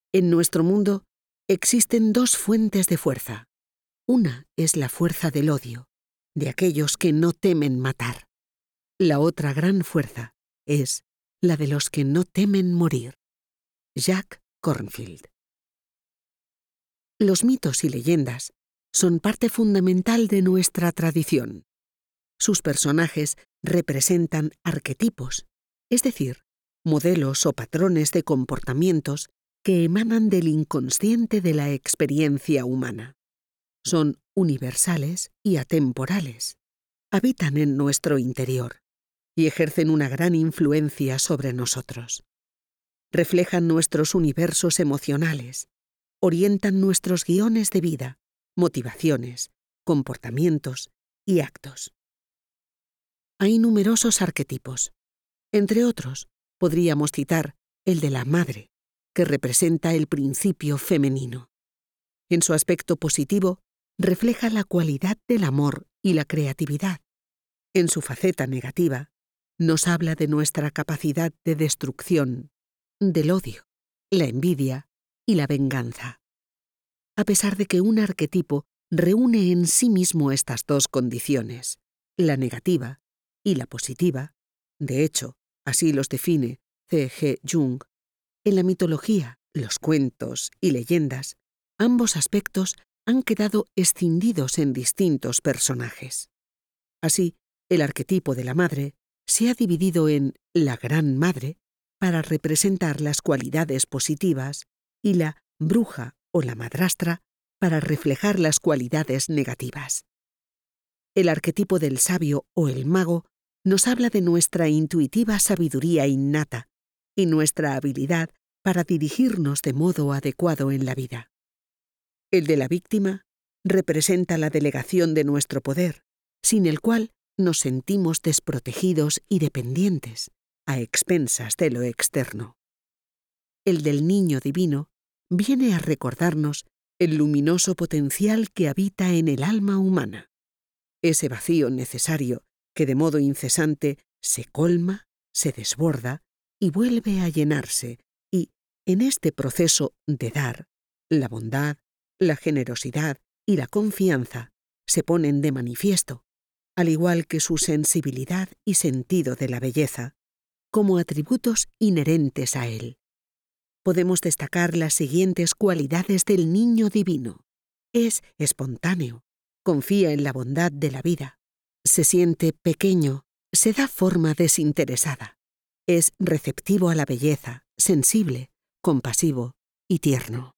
En nuestro mundo existen dos fuentes de fuerza. Una es la fuerza del odio, de aquellos que no temen matar. La otra gran fuerza es la de los que no temen morir. Jack Kornfield. Los mitos y leyendas son parte fundamental de nuestra tradición. Sus personajes representan arquetipos, es decir, modelos o patrones de comportamientos que emanan del inconsciente de la experiencia humana. Son universales y atemporales. Habitan en nuestro interior y ejercen una gran influencia sobre nosotros. Reflejan nuestros universos emocionales, orientan nuestros guiones de vida, motivaciones, comportamientos y actos. Hay numerosos arquetipos. Entre otros, podríamos citar el de la madre, que representa el principio femenino. En su aspecto positivo, refleja la cualidad del amor y la creatividad. En su faceta negativa, nos habla de nuestra capacidad de destrucción, del odio, la envidia y la venganza. A pesar de que un arquetipo reúne en sí mismo estas dos condiciones, la negativa y la positiva, de hecho, así los define C.G. Jung, en la mitología, los cuentos y leyendas, ambos aspectos han quedado escindidos en distintos personajes. Así, el arquetipo de la madre se ha dividido en la Gran Madre para representar las cualidades positivas y la bruja o la madrastra para reflejar las cualidades negativas. El arquetipo del sabio o el mago nos habla de nuestra intuitiva sabiduría innata y nuestra habilidad para dirigirnos de modo adecuado en la vida. El de la víctima representa la delegación de nuestro poder, sin el cual nos sentimos desprotegidos y dependientes, a expensas de lo externo. El del niño divino viene a recordarnos el luminoso potencial que habita en el alma humana, ese vacío necesario que de modo incesante se colma, se desborda y vuelve a llenarse, y en este proceso de dar, la bondad, la generosidad y la confianza se ponen de manifiesto, al igual que su sensibilidad y sentido de la belleza, como atributos inherentes a él. Podemos destacar las siguientes cualidades del niño divino. Es espontáneo, confía en la bondad de la vida, se siente pequeño, se da forma desinteresada, es receptivo a la belleza, sensible, compasivo y tierno.